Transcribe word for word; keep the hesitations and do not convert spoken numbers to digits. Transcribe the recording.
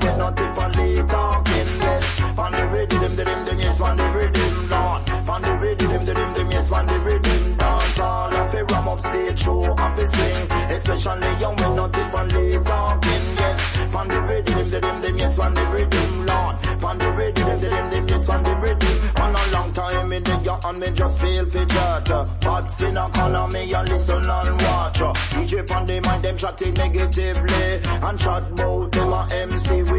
we not tip and late talking, yes. On the rhythm, the rhythm, yes, on the rhythm, Lord. On the rhythm, the rhythm, yes, on the rhythm, dance all. If you ram up stage show, if you swing, especially young, we not tip and late talking, yes. On the rhythm, the rhythm, yes, on the rhythm, Lord. On the rhythm, the rhythm, yes, on the rhythm. On a long time in the yacht and me just feel for chat. What's in a corner, me and listen and watch. D J on the mind, them chatting negatively and chat about them a M C.